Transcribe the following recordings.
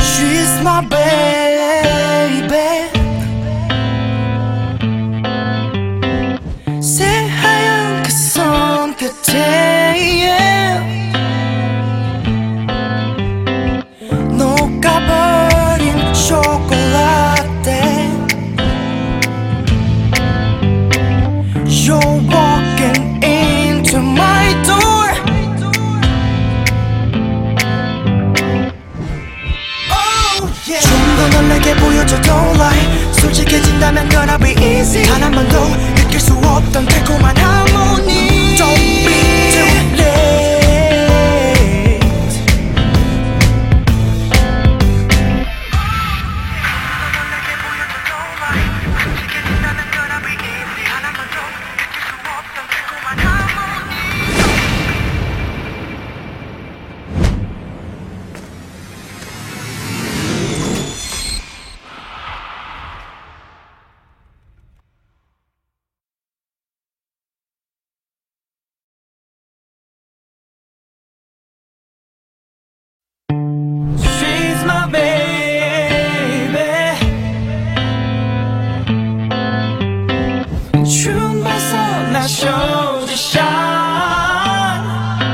She's my baby. 새하얀 그 손끝에 녹아버린 초콜릿에 You're walking into my door. Oh yeah. 좀 더 놀라게 보여줘 don't lie. 솔직해진다면 gonna be easy. 단 한 번도 느낄 수 없던 달콤한 하모니. Don't be too late. 놀라게 보여줘 don't lie. 솔직해진다면 gonna be easy. 단 한 번도 느낄 수 없던 달콤한 하모니. She's my baby. 춤에서 나 show the shine.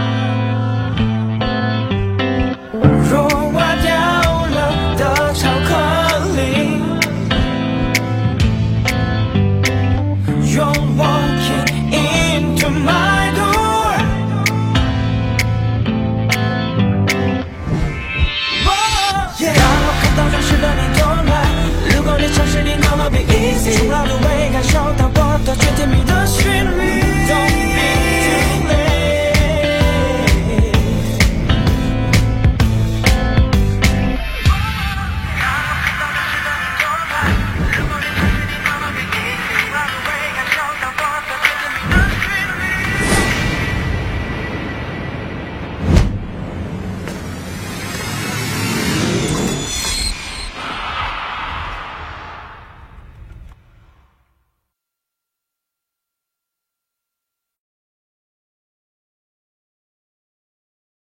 로와 down the chocolate. You're walking into my door. 까먹었던 정신은 don't lie.如果你诚实你 gonna be easy. 从老的未感受到我的决定，你的旋律。